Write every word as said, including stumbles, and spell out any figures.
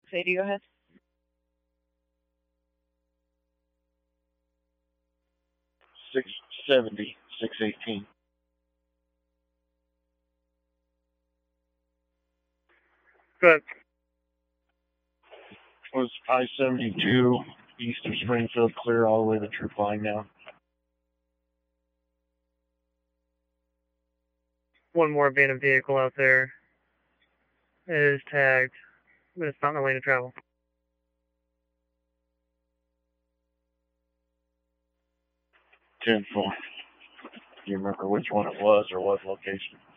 Sadie, go ahead. six seventy, six eighteen. Good. Was I seventy-two east of Springfield clear all the way to Troop Line now? One more abandoned vehicle out there. It is tagged, but it's not in the lane of travel. ten four. Do you remember which one it was or what location?